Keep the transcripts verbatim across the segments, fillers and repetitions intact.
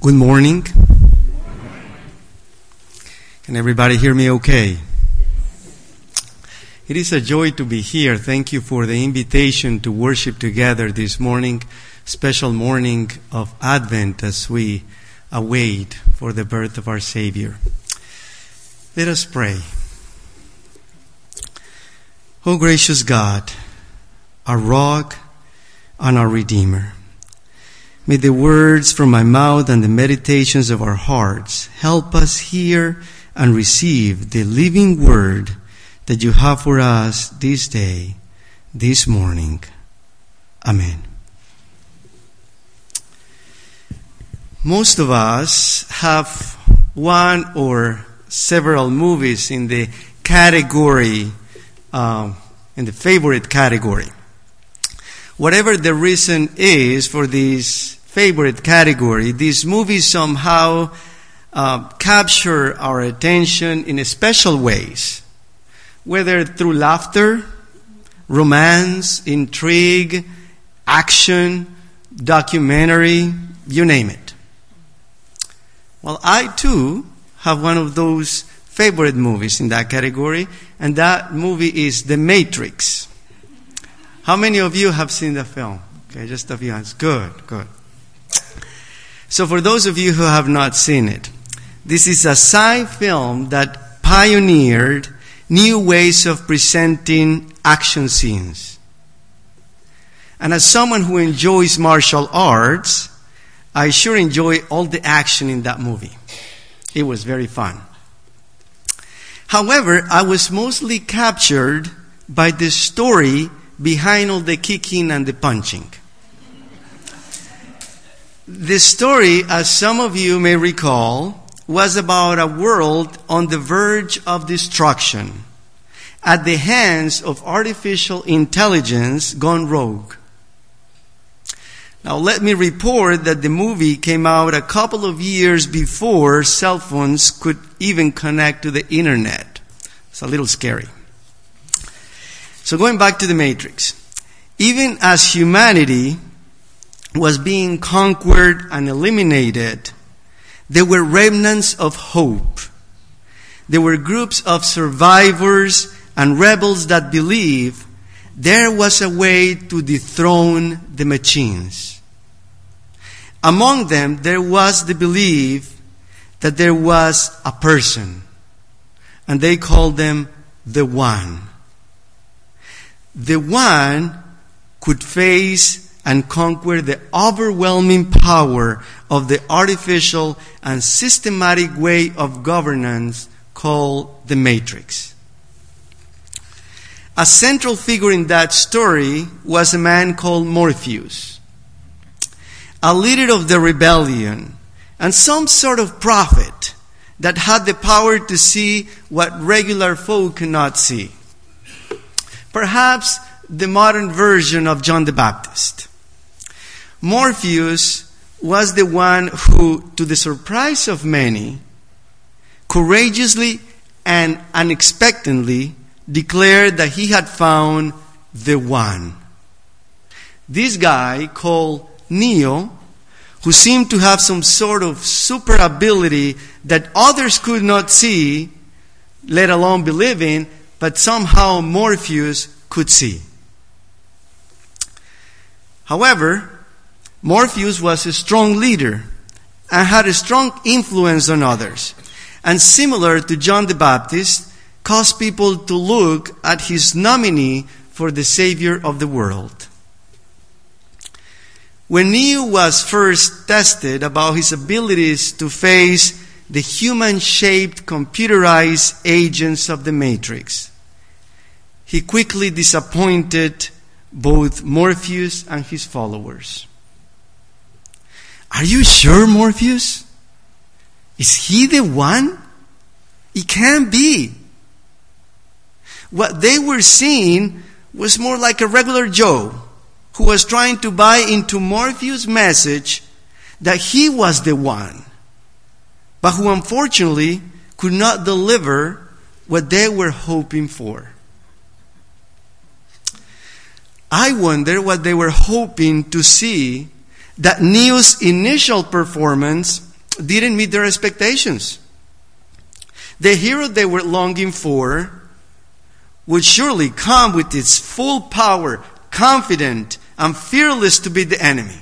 Good morning. Can everybody hear me okay? It is a joy to be here. Thank you for the invitation to worship together this morning, special morning of Advent as we await for the birth of our Savior. Let us pray. O gracious God, our rock and our Redeemer, may the words from my mouth and the meditations of our hearts help us hear and receive the living word that you have for us this day, this morning. Amen. Most of us have one or several movies in the category, uh, in the favorite category. Whatever the reason is for this favorite category, these movies somehow uh, capture our attention in special ways, whether through laughter, romance, intrigue, action, documentary, you name it. Well, I too have one of those favorite movies in that category, and that movie is The Matrix. How many of you have seen the film? Okay, just a few hands. Good, good. So for those of you who have not seen it, this is a sci film that pioneered new ways of presenting action scenes. And as someone who enjoys martial arts, I sure enjoy all the action in that movie. It was very fun. However, I was mostly captured by the story behind all the kicking and the punching. The story, as some of you may recall, was about a world on the verge of destruction at the hands of artificial intelligence gone rogue. Now, let me report that the movie came out a couple of years before cell phones could even connect to the internet. It's a little scary. So going back to The Matrix, even as humanity was being conquered and eliminated, there were remnants of hope. There were groups of survivors and rebels that believed there was a way to dethrone the machines. Among them, there was the belief that there was a person, and they called them the One. The One could face and conquer the overwhelming power of the artificial and systematic way of governance called the Matrix. A central figure in that story was a man called Morpheus, a leader of the rebellion and some sort of prophet that had the power to see what regular folk cannot see. Perhaps the modern version of John the Baptist. Morpheus was the one who, to the surprise of many, courageously and unexpectedly declared that he had found the One. This guy, called Neo, who seemed to have some sort of super ability that others could not see, let alone believe in, but somehow Morpheus could see. However, Morpheus was a strong leader and had a strong influence on others. And similar to John the Baptist, caused people to look at his nominee for the Savior of the world. When Neo was first tested about his abilities to face the human-shaped computerized agents of the Matrix, he quickly disappointed both Morpheus and his followers. Are you sure, Morpheus? Is he the One? It can't be. What they were seeing was more like a regular Joe who was trying to buy into Morpheus' message that he was the One, but who unfortunately could not deliver what they were hoping for. I wonder what they were hoping to see that Neo's initial performance didn't meet their expectations. The hero they were longing for would surely come with its full power, confident and fearless to beat the enemy.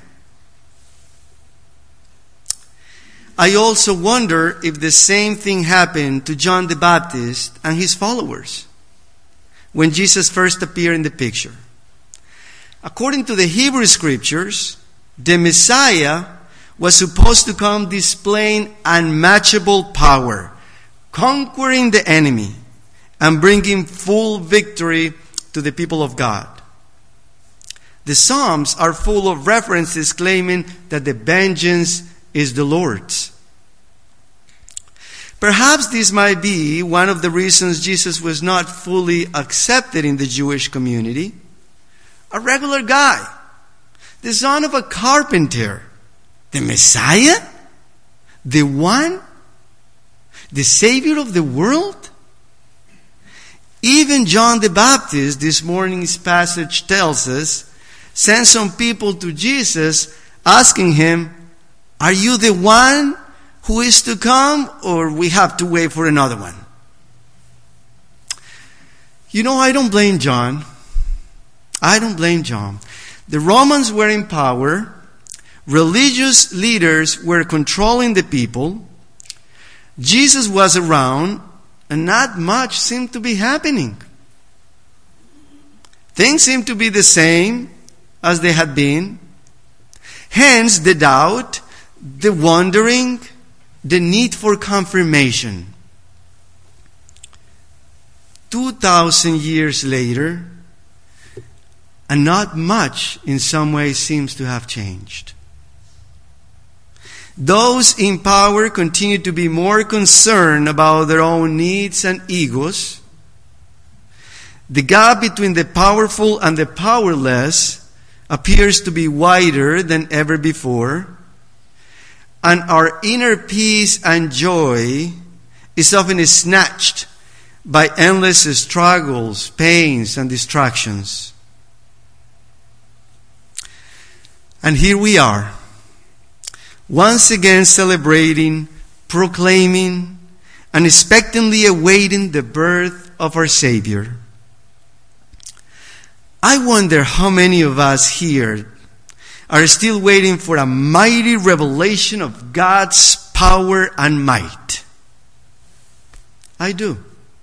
I also wonder if the same thing happened to John the Baptist and his followers when Jesus first appeared in the picture. According to the Hebrew Scriptures, the Messiah was supposed to come displaying unmatchable power, conquering the enemy, and bringing full victory to the people of God. The Psalms are full of references claiming that the vengeance is the Lord's. Perhaps this might be one of the reasons Jesus was not fully accepted in the Jewish community. A regular guy, the son of a carpenter, the Messiah, the one, the Savior of the world. Even John the Baptist, this morning's passage tells us, sent some people to Jesus asking him, "Are you the one who is to come, or we have to wait for another one?" You know, I don't blame John. I don't blame John. The Romans were in power. Religious leaders were controlling the people. Jesus was around, and not much seemed to be happening. Things seemed to be the same as they had been. Hence the doubt, the wondering, the need for confirmation. Two thousand years later, and not much in some ways seems to have changed. Those in power continue to be more concerned about their own needs and egos. The gap between the powerful and the powerless appears to be wider than ever before. And our inner peace and joy is often snatched by endless struggles, pains, and distractions. And here we are, once again celebrating, proclaiming, and expectantly awaiting the birth of our Savior. I wonder how many of us here are still waiting for a mighty revelation of God's power and might. I do.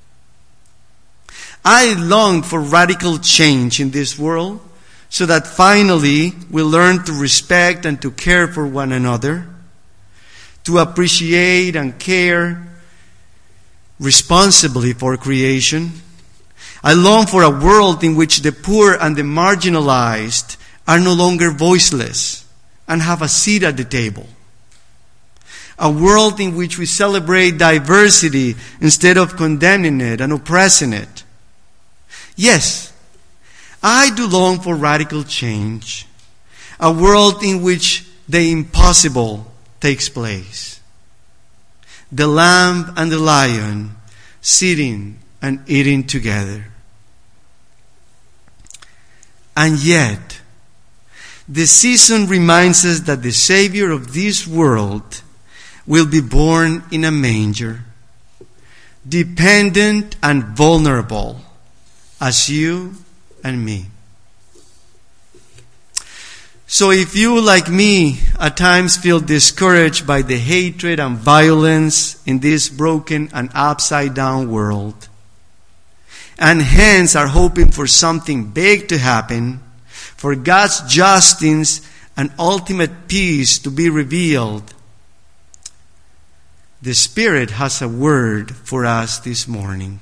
I long for radical change in this world so that finally we learn to respect and to care for one another, to appreciate and care responsibly for creation. I long for a world in which the poor and the marginalized are no longer voiceless and have a seat at the table. A world in which we celebrate diversity instead of condemning it and oppressing it. Yes, I do long for radical change. A world in which the impossible takes place. The lamb and the lion sitting and eating together. And yet, the season reminds us that the Savior of this world will be born in a manger, dependent and vulnerable as you and me. So if you, like me, at times feel discouraged by the hatred and violence in this broken and upside down world, and hence are hoping for something big to happen, for God's justice and ultimate peace to be revealed, the Spirit has a word for us this morning.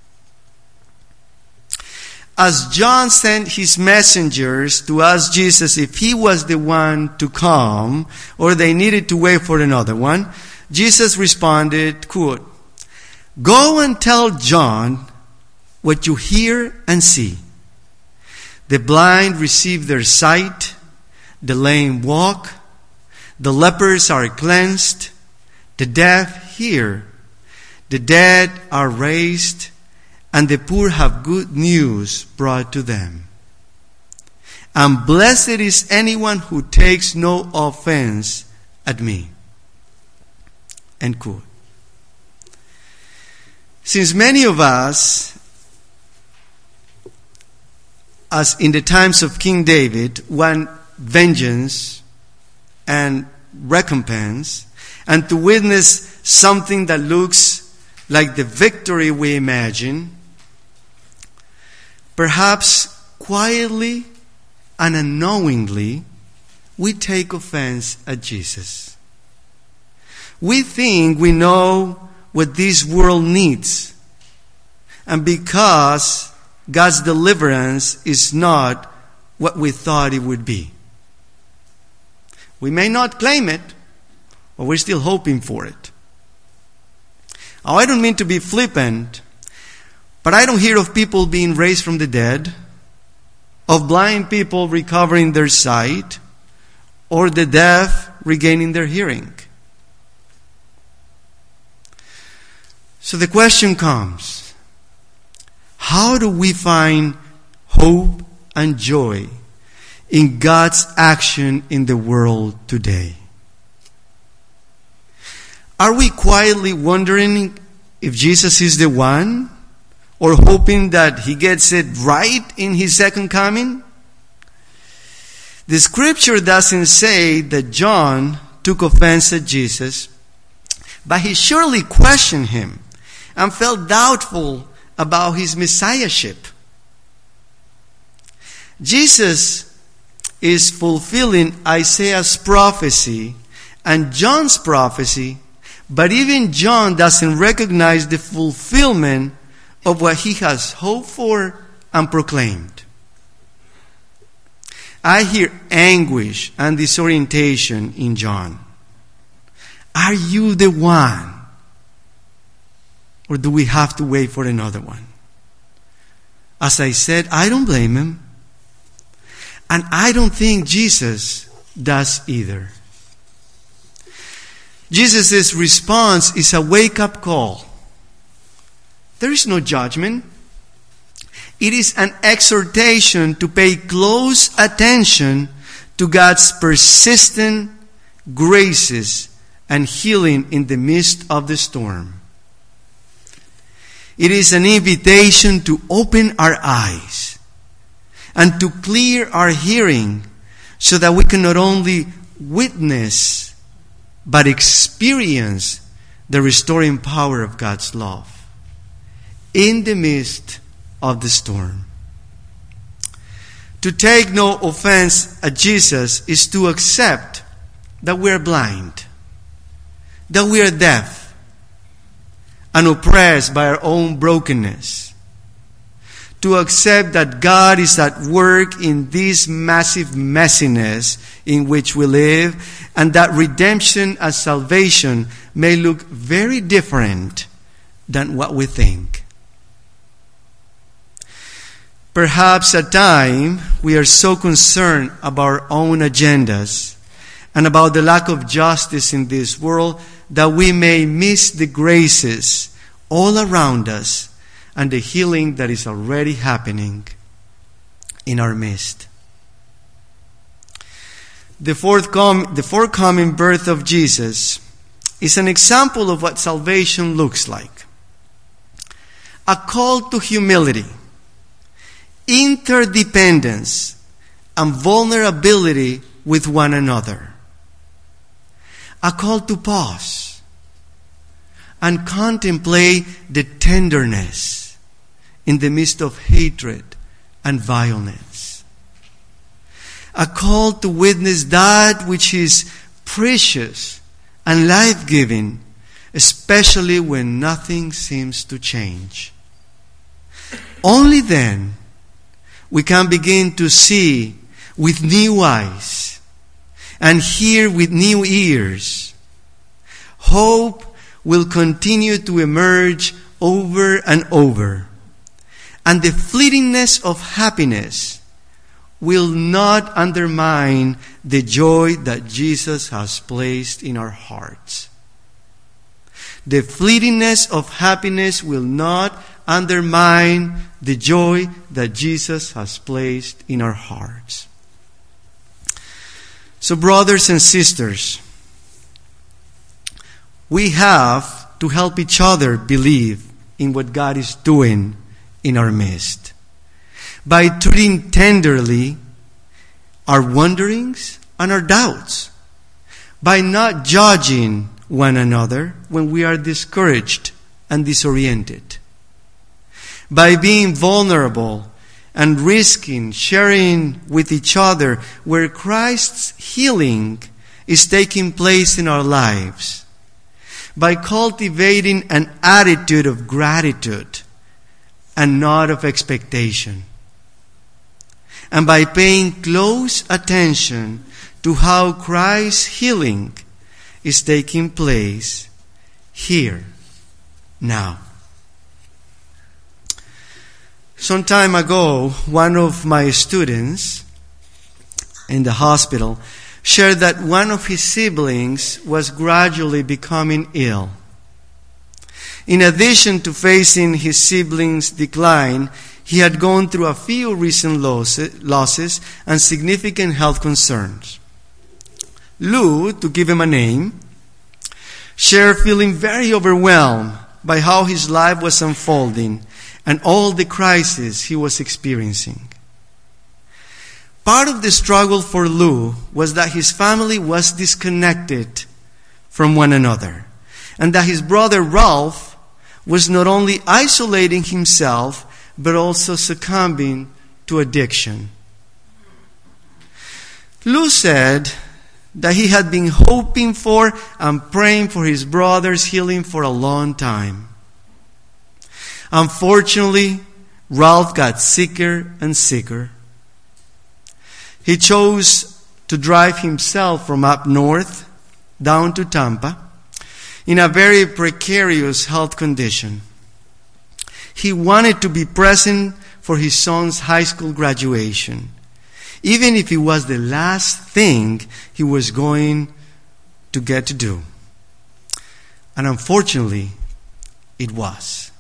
As John sent his messengers to ask Jesus if he was the one to come or they needed to wait for another one, Jesus responded, quote, "Go and tell John what you hear and see. The blind receive their sight, the lame walk, the lepers are cleansed, the deaf hear, the dead are raised, and the poor have good news brought to them. And blessed is anyone who takes no offense at me." End quote. Since many of us, as in the times of King David, want vengeance and recompense, and to witness something that looks like the victory we imagine, perhaps quietly and unknowingly, we take offense at Jesus. We think we know what this world needs, and because God's deliverance is not what we thought it would be. We may not claim it, but we're still hoping for it. Oh, I don't mean to be flippant, but I don't hear of people being raised from the dead, of blind people recovering their sight, or the deaf regaining their hearing. So the question comes, how do we find hope and joy in God's action in the world today? Are we quietly wondering if Jesus is the one, or hoping that He gets it right in His second coming? The scripture doesn't say that John took offense at Jesus, but he surely questioned Him and felt doubtful about His messiahship. Jesus is fulfilling Isaiah's prophecy and John's prophecy, but even John doesn't recognize the fulfillment of what he has hoped for and proclaimed. I hear anguish and disorientation in John. Are you the one? Or do we have to wait for another one? As I said, I don't blame him. And I don't think Jesus does either. Jesus' response is a wake-up call. There is no judgment. It is an exhortation to pay close attention to God's persistent graces and healing in the midst of the storm. It is an invitation to open our eyes and to clear our hearing so that we can not only witness but experience the restoring power of God's love in the midst of the storm. To take no offense at Jesus is to accept that we are blind, that we are deaf, and oppressed by our own brokenness. To accept that God is at work in this massive messiness in which we live, and that redemption and salvation may look very different than what we think. Perhaps at times we are so concerned about our own agendas and about the lack of justice in this world that we may miss the graces all around us and the healing that is already happening in our midst. The forthcoming, the forthcoming birth of Jesus is an example of what salvation looks like. A call to humility, interdependence, and vulnerability with one another. A call to pause and contemplate the tenderness in the midst of hatred and violence. A call to witness that which is precious and life-giving, especially when nothing seems to change. Only then we can begin to see with new eyes and hear with new ears. Hope will continue to emerge over and over, and the fleetingness of happiness will not undermine the joy that Jesus has placed in our hearts. The fleetingness of happiness will not undermine the joy that Jesus has placed in our hearts. So, brothers and sisters, we have to help each other believe in what God is doing in our midst. By treating tenderly our wonderings and our doubts. By not judging one another when we are discouraged and disoriented. By being vulnerable and risking sharing with each other where Christ's healing is taking place in our lives. By cultivating an attitude of gratitude and not of expectation. And by paying close attention to how Christ's healing is taking place here, now. Some time ago, one of my students in the hospital shared that one of his siblings was gradually becoming ill. In addition to facing his siblings' decline, he had gone through a few recent losses and significant health concerns. Lou, to give him a name, shared feeling very overwhelmed by how his life was unfolding and all the crises he was experiencing. Part of the struggle for Lou was that his family was disconnected from one another, and that his brother Ralph was not only isolating himself, but also succumbing to addiction. Lou said that he had been hoping for and praying for his brother's healing for a long time. Unfortunately, Ralph got sicker and sicker. He chose to drive himself from up north down to Tampa in a very precarious health condition. He wanted to be present for his son's high school graduation, even if it was the last thing he was going to get to do. And unfortunately, it was.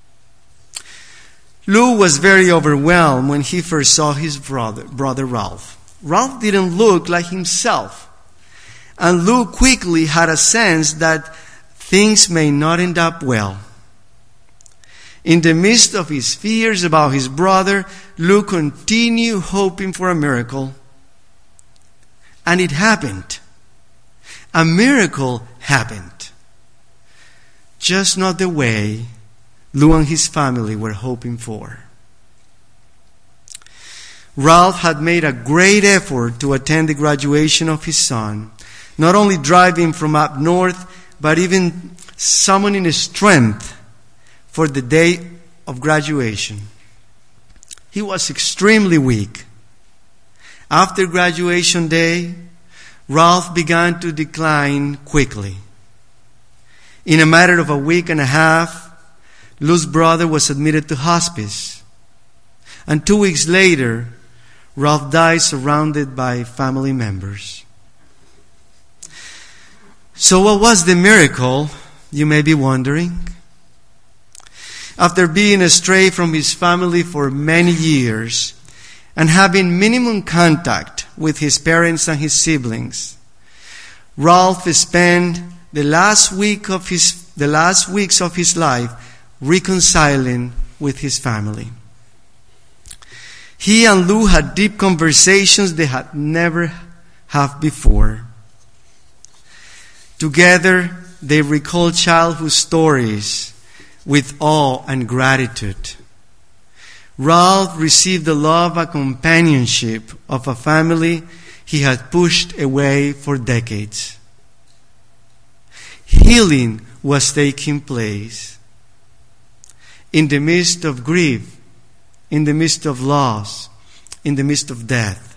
Lou was very overwhelmed when he first saw his brother, brother Ralph. Ralph didn't look like himself. And Lou quickly had a sense that things may not end up well. In the midst of his fears about his brother, Lou continued hoping for a miracle. And it happened. A miracle happened. Just not the way Lou and his family were hoping for. Ralph had made a great effort to attend the graduation of his son, not only driving from up north, but even summoning strength for the day of graduation. He was extremely weak. After graduation day, Ralph began to decline quickly. In a matter of a week and a half, Lou's brother was admitted to hospice. And two weeks later, Ralph died surrounded by family members. So what was the miracle, you may be wondering? After being astray from his family for many years and having minimum contact with his parents and his siblings, Ralph spent the last week of his the last weeks of his life reconciling with his family. He and Lou had deep conversations they had never had before. Together, they recalled childhood stories with awe and gratitude. Ralph received the love and companionship of a family he had pushed away for decades. Healing was taking place. In the midst of grief, in the midst of loss, in the midst of death.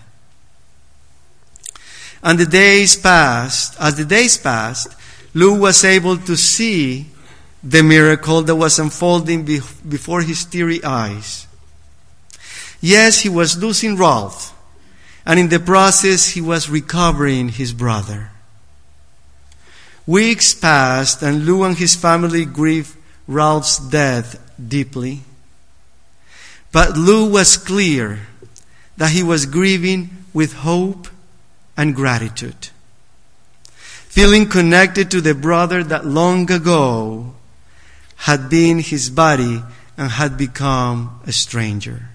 And the days passed. As the days passed, Lou was able to see the miracle that was unfolding be- before his teary eyes. Yes, he was losing Ralph, and in the process, he was recovering his brother. Weeks passed, and Lou and his family grieved Ralph's death deeply. But Lou was clear that he was grieving with hope and gratitude. feeling connected to the brother that long ago had been his buddy and had become a stranger.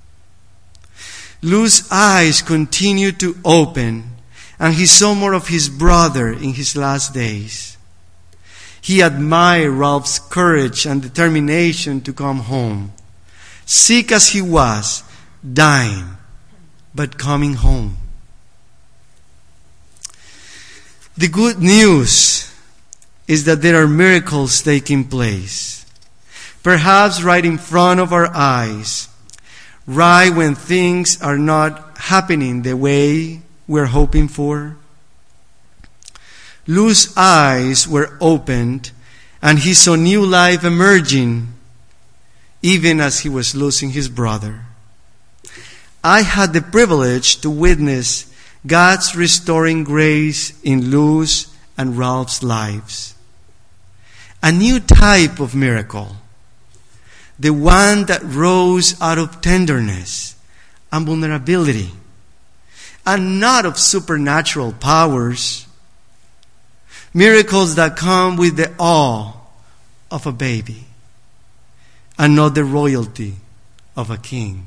Lou's eyes continued to open, and he saw more of his brother in his last days. He admired Ralph's courage and determination to come home, sick as he was, dying, but coming home. The good news is that there are miracles taking place, perhaps right in front of our eyes, right when things are not happening the way we're hoping for. Lou's eyes were opened, and he saw new life emerging, even as he was losing his brother. I had the privilege to witness God's restoring grace in Lou's and Ralph's lives. A new type of miracle, the one that rose out of tenderness and vulnerability, and not of supernatural powers. Miracles that come with the awe of a baby and not the royalty of a king.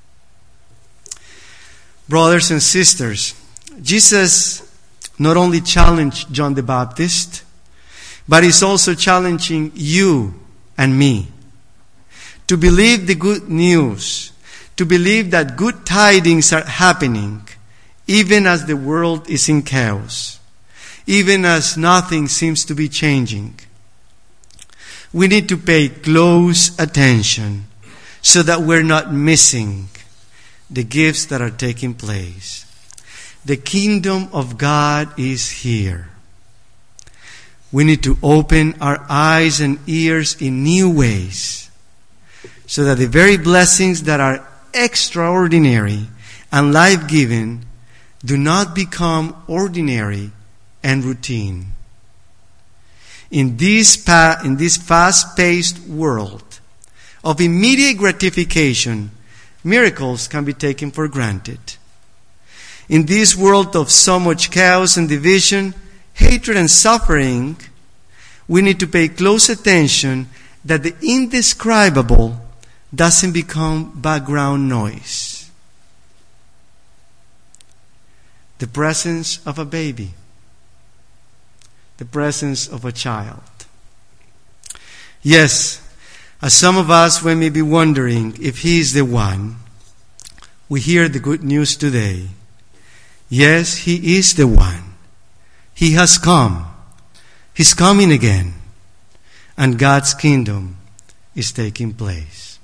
Brothers and sisters, Jesus not only challenged John the Baptist, but is also challenging you and me to believe the good news, to believe that good tidings are happening, even as the world is in chaos, even as nothing seems to be changing. We need to pay close attention so that we're not missing the gifts that are taking place. The kingdom of God is here. We need to open our eyes and ears in new ways so that the very blessings that are extraordinary and life-giving do not become ordinary and routine. In this, pa- in this fast-paced world of immediate gratification, miracles can be taken for granted. In this world of so much chaos and division, hatred and suffering, we need to pay close attention that the indescribable doesn't become background noise. The presence of a baby, the presence of a child. Yes, as some of us we may be wondering if he is the one, we hear the good news today. Yes, he is the one. He has come. He's coming again. And God's kingdom is taking place.